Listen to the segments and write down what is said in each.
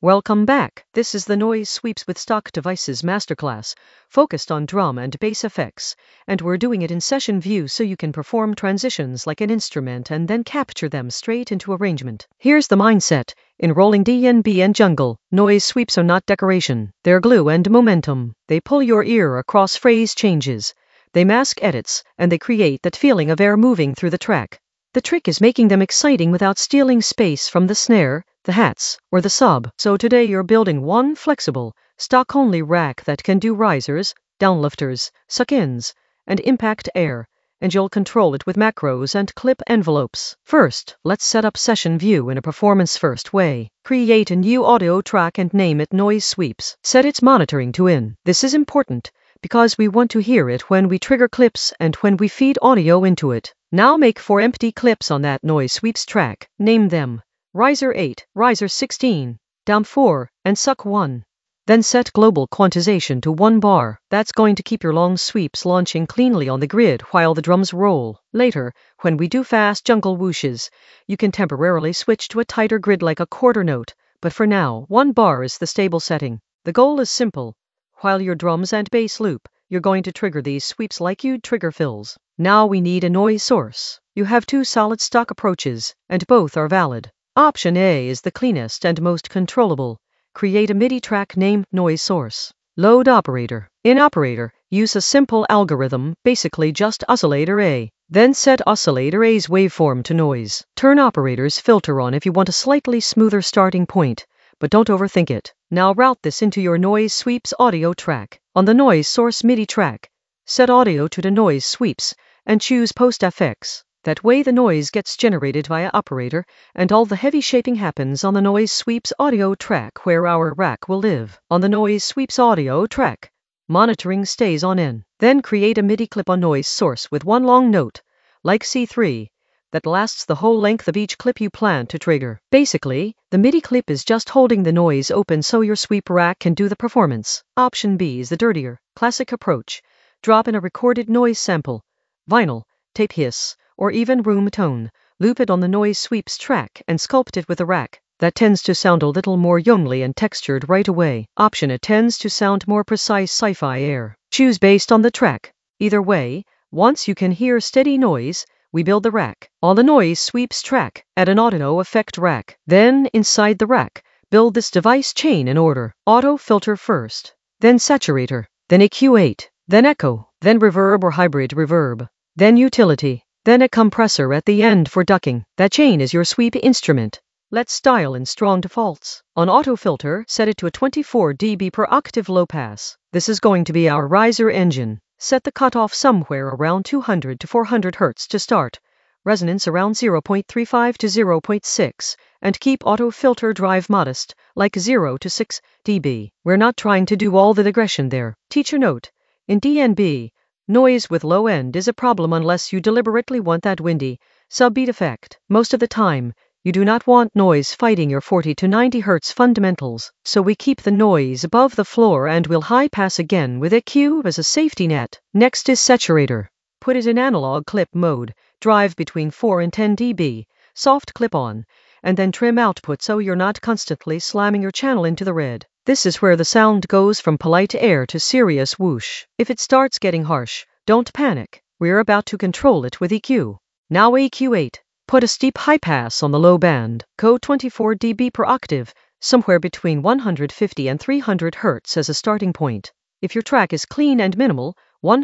Welcome back. This is the Noise Sweeps with Stock Devices Masterclass, focused on drum and bass effects, and we're doing it in session view so you can perform transitions like an instrument and then capture them straight into arrangement. Here's the mindset. In rolling D&B and jungle, noise sweeps are not decoration. They're glue and momentum. They pull your ear across phrase changes. They mask edits, and they create that feeling of air moving through the track. The trick is making them exciting without stealing space from the snare, the hats, or the sub. So today you're building one flexible, stock-only rack that can do risers, downlifters, suck-ins, and impact air, and you'll control it with macros and clip envelopes. First, let's set up session view in a performance-first way. Create a new audio track and name it Noise Sweeps. Set its monitoring to in. This is important, because we want to hear it when we trigger clips and when we feed audio into it. Now make 4 empty clips on that Noise Sweeps track. Name them Riser 8, Riser 16, Down 4, and Suck 1. Then set global quantization to 1 bar. That's going to keep your long sweeps launching cleanly on the grid while the drums roll. Later, when we do fast jungle whooshes, you can temporarily switch to a tighter grid like a quarter note, but for now, 1 bar is the stable setting. The goal is simple. While your drums and bass loop, you're going to trigger these sweeps like you'd trigger fills. Now we need a noise source. You have 2 solid stock approaches, and both are valid. Option A is the cleanest and most controllable. Create a MIDI track named Noise Source. Load operator. In operator, use a simple algorithm, basically just oscillator A. Then set oscillator A's waveform to noise. Turn operator's filter on if you want a slightly smoother starting point, but don't overthink it. Now route this into your Noise Sweeps audio track. On the Noise Source MIDI track, set audio to the Noise Sweeps and choose Post FX. That way the noise gets generated via operator and all the heavy shaping happens on the Noise Sweeps audio track where our rack will live. On the Noise Sweeps audio track, monitoring stays on in. Then create a MIDI clip on Noise Source with 1 long note, like C3, that lasts the whole length of each clip you plan to trigger. Basically, the MIDI clip is just holding the noise open so your sweep rack can do the performance. Option B is the dirtier, classic approach. Drop in a recorded noise sample, vinyl, tape hiss, or even room tone. Loop it on the Noise Sweeps track and sculpt it with a rack. That tends to sound a little more yeomly and textured right away. Option A tends to sound more precise sci-fi air. Choose based on the track. Either way, once you can hear steady noise, we build the rack. On the Noise Sweeps track, add an auto effect rack. Then, inside the rack, build this device chain in order. Auto filter first, then saturator, then EQ8, then echo, then reverb or hybrid reverb, then utility, then a compressor at the end for ducking. That chain is your sweep instrument. Let's dial in strong defaults. On auto filter, set it to a 24 dB per octave low pass. This is going to be our riser engine. Set the cutoff somewhere around 200 to 400 Hz to start. Resonance around 0.35 to 0.6, and keep auto filter drive modest, like 0 to 6 dB. We're not trying to do all the digression there. Teacher note: in D&B, noise with low end is a problem unless you deliberately want that windy, subbeat effect. Most of the time, you do not want noise fighting your 40 to 90 Hz fundamentals, so we keep the noise above the floor and we'll high pass again with EQ as a safety net. Next is saturator. Put it in analog clip mode, drive between 4 and 10 dB, soft clip on, and then trim output so you're not constantly slamming your channel into the red. This is where the sound goes from polite air to serious whoosh. If it starts getting harsh, don't panic. We're about to control it with EQ. Now EQ8. Put a steep high pass on the low band. Code 24 dB per octave, somewhere between 150 and 300 Hz as a starting point. If your track is clean and minimal,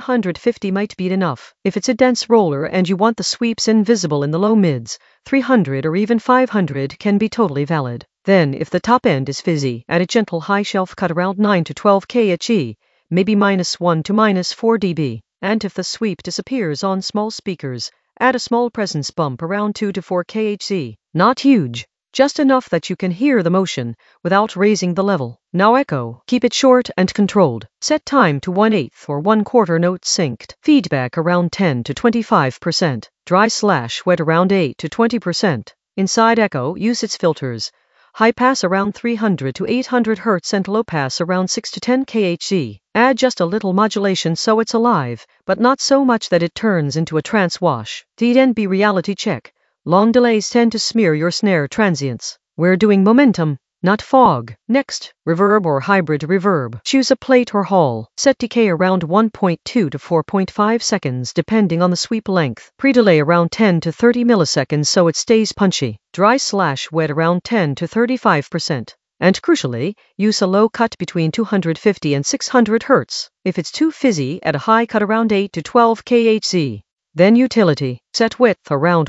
150 might be enough. If it's a dense roller and you want the sweeps invisible in the low mids, 300 or even 500 can be totally valid. Then, if the top end is fizzy, add a gentle high shelf cut around 9 to 12 kHz, maybe -1 to -4 dB. And if the sweep disappears on small speakers, add a small presence bump around 2 to 4 kHz. Not huge, just enough that you can hear the motion without raising the level. Now echo, keep it short and controlled. Set time to 1/8 or 1/4 note synced. Feedback around 10 to 25%. Dry/wet around 8 to 20%. Inside echo, use its filters. High pass around 300 to 800 Hz and low pass around 6 to 10 kHz. Add just a little modulation so it's alive, but not so much that it turns into a trance wash. D&B reality check. Long delays tend to smear your snare transients. We're doing momentum. not fog. Next, reverb or hybrid reverb. Choose a plate or hall. Set decay around 1.2 to 4.5 seconds depending on the sweep length. Pre-delay around 10 to 30 milliseconds so it stays punchy. Dry/wet around 10 to 35%. And crucially, use a low cut between 250 and 600 Hz. If it's too fizzy, add a high cut around 8 to 12 kHz. Then utility. Set width around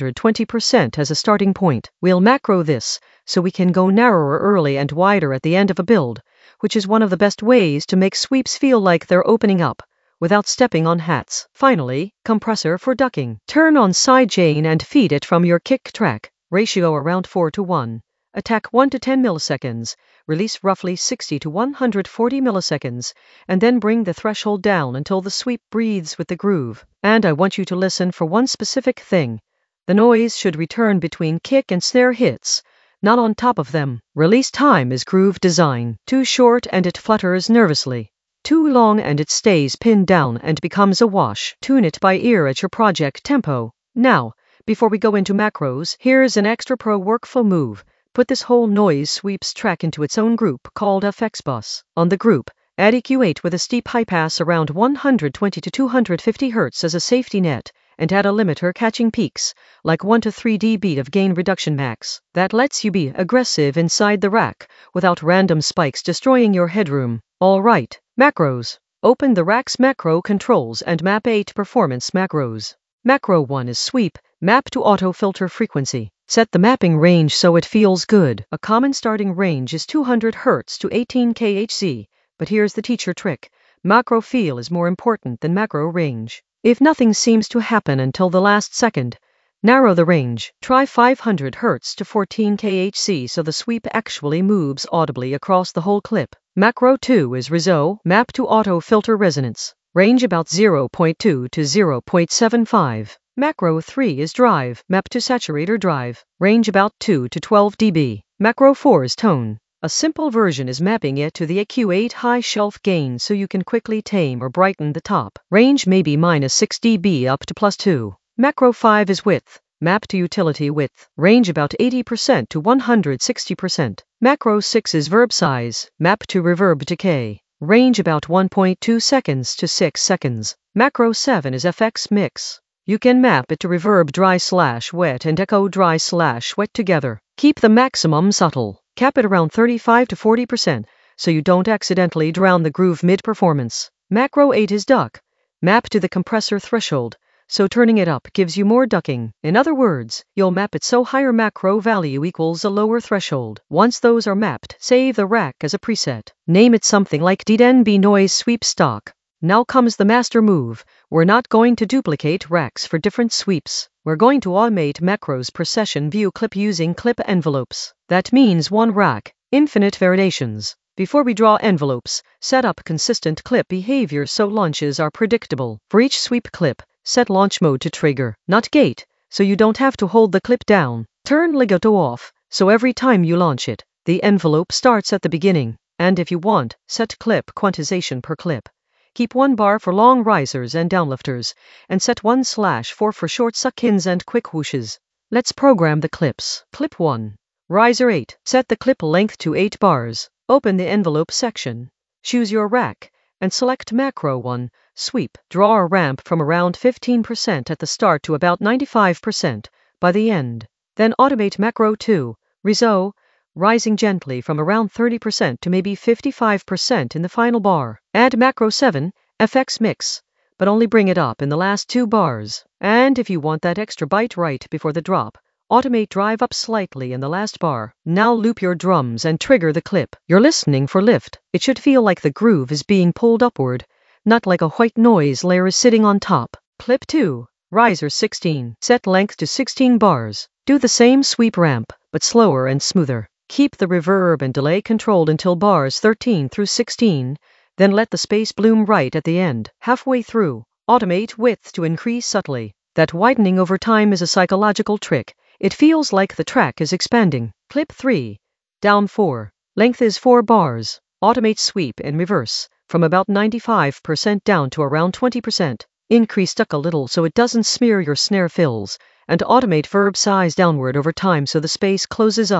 120% as a starting point. We'll macro this, so we can go narrower early and wider at the end of a build, which is one of the best ways to make sweeps feel like they're opening up, without stepping on hats. Finally, compressor for ducking. Turn on sidechain and feed it from your kick track. Ratio around 4 to 1. Attack 1 to 10 milliseconds, release roughly 60 to 140 milliseconds, and then bring the threshold down until the sweep breathes with the groove. And I want you to listen for one specific thing. The noise should return between kick and snare hits, not on top of them. Release time is groove design. Too short and it flutters nervously. Too long and it stays pinned down and becomes a wash. Tune it by ear at your project tempo. Now, before we go into macros, here's an extra pro workflow move. Put this whole noise sweeps track into its own group called FX Bus. On the group, add EQ8 with a steep high pass around 120 to 250 Hz as a safety net, and add a limiter catching peaks, like 1 to 3 dB of gain reduction max. That lets you be aggressive inside the rack, without random spikes destroying your headroom. Alright, macros. Open the rack's macro controls and map 8 performance macros. Macro 1 is sweep, map to auto filter frequency. Set the mapping range so it feels good. A common starting range is 200 Hz to 18 kHz, but here's the teacher trick. Macro feel is more important than macro range. If nothing seems to happen until the last second, narrow the range. Try 500 Hz to 14 kHz so the sweep actually moves audibly across the whole clip. Macro 2 is reso, map to auto filter resonance. Range about 0.2 to 0.75. Macro 3 is drive, map to saturator drive, range about 2 to 12 dB. Macro 4 is tone. A simple version is mapping it to the EQ8 high shelf gain so you can quickly tame or brighten the top. Range maybe -6 dB up to +2. Macro 5 is width, map to utility width, range about 80% to 160%. Macro 6 is verb size, map to reverb decay, range about 1.2 seconds to 6 seconds. Macro 7 is FX mix. You can map it to reverb dry/wet and echo dry/wet together. Keep the maximum subtle. Cap it around 35 to 40% so you don't accidentally drown the groove mid-performance. Macro 8 is duck. Map to the compressor threshold, so turning it up gives you more ducking. In other words, you'll map it so higher macro value equals a lower threshold. Once those are mapped, save the rack as a preset. Name it something like DNB Noise Sweep Stock. Now comes the master move. We're not going to duplicate racks for different sweeps. We're going to automate macros per session view clip using clip envelopes. That means one rack, infinite variations. Before we draw envelopes, set up consistent clip behavior so launches are predictable. For each sweep clip, set launch mode to trigger, not gate, so you don't have to hold the clip down. Turn legato off, so every time you launch it, the envelope starts at the beginning. And if you want, set clip quantization per clip. Keep 1 bar for long risers and downlifters, and set 1/4 for short suck-ins and quick whooshes. Let's program the clips. Clip 1. Riser 8. Set the clip length to 8 bars. Open the envelope section. Choose your rack, and select Macro 1, Sweep. Draw a ramp from around 15% at the start to about 95% by the end. Then automate Macro 2, Reso, rising gently from around 30% to maybe 55% in the final bar. Add Macro 7, FX Mix, but only bring it up in the last 2 bars. And if you want that extra bite right before the drop, automate drive up slightly in the last bar. Now loop your drums and trigger the clip. You're listening for lift. It should feel like the groove is being pulled upward, not like a white noise layer is sitting on top. Clip 2, Riser 16. Set length to 16 bars. Do the same sweep ramp, but slower and smoother. Keep the reverb and delay controlled until bars 13 through 16, then let the space bloom right at the end. Halfway through, automate width to increase subtly. That widening over time is a psychological trick. It feels like the track is expanding. Clip 3, down 4. Length is 4 bars. Automate sweep in reverse, from about 95% down to around 20%. Increase duck a little so it doesn't smear your snare fills, and automate verb size downward over time so the space closes up.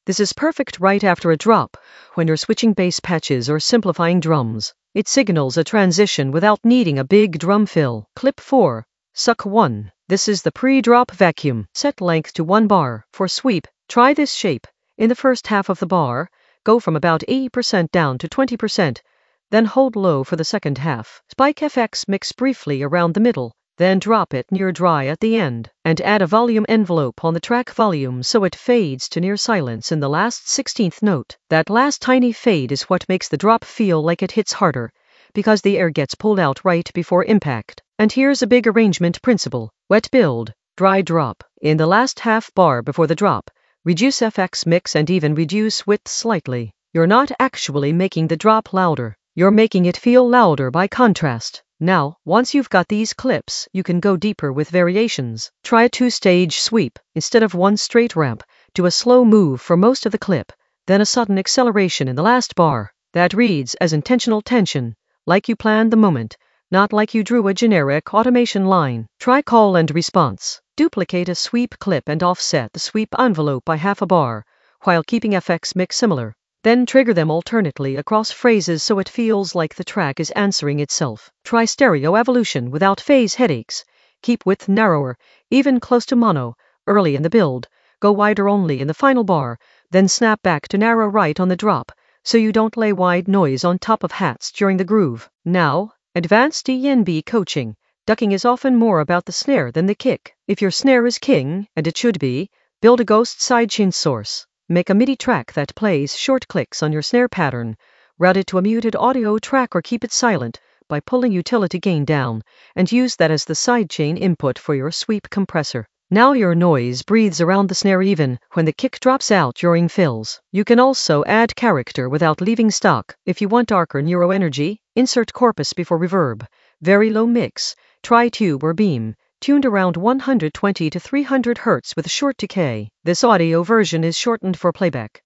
This is perfect right after a drop, when you're switching bass patches or simplifying drums. It signals a transition without needing a big drum fill. Clip 4. Suck 1. This is the pre-drop vacuum. Set length to 1 bar. For sweep, try this shape. In the first half of the bar, go from about 80% down to 20%, then hold low for the second half. Spike FX mix briefly around the middle, then drop it near dry at the end, and add a volume envelope on the track volume so it fades to near silence in the last 16th note. That last tiny fade is what makes the drop feel like it hits harder, because the air gets pulled out right before impact. And here's a big arrangement principle. Wet build, dry drop. In the last half bar before the drop, reduce FX mix and even reduce width slightly. You're not actually making the drop louder. You're making it feel louder by contrast. Now, once you've got these clips, you can go deeper with variations. Try a 2-stage sweep. Instead of one straight ramp, do a slow move for most of the clip, then a sudden acceleration in the last bar. That reads as intentional tension, like you planned the moment, not like you drew a generic automation line. Try call and response. Duplicate a sweep clip and offset the sweep envelope by half a bar, while keeping FX mix similar. Then trigger them alternately across phrases so it feels like the track is answering itself. Try stereo evolution without phase headaches. Keep width narrower, even close to mono, early in the build. Go wider only in the final bar, then snap back to narrow right on the drop, so you don't lay wide noise on top of hats during the groove. Now, advanced DNB coaching. Ducking is often more about the snare than the kick. If your snare is king, and it should be, build a ghost sidechain source. Make a MIDI track that plays short clicks on your snare pattern. Route it to a muted audio track or keep it silent by pulling utility gain down, and use that as the sidechain input for your sweep compressor. Now your noise breathes around the snare even when the kick drops out during fills. You can also add character without leaving stock. If you want darker neuro energy, insert corpus before reverb. Very low mix. Try tube or beam, tuned around 120 to 300 Hz with a short decay. This audio version is shortened for playback.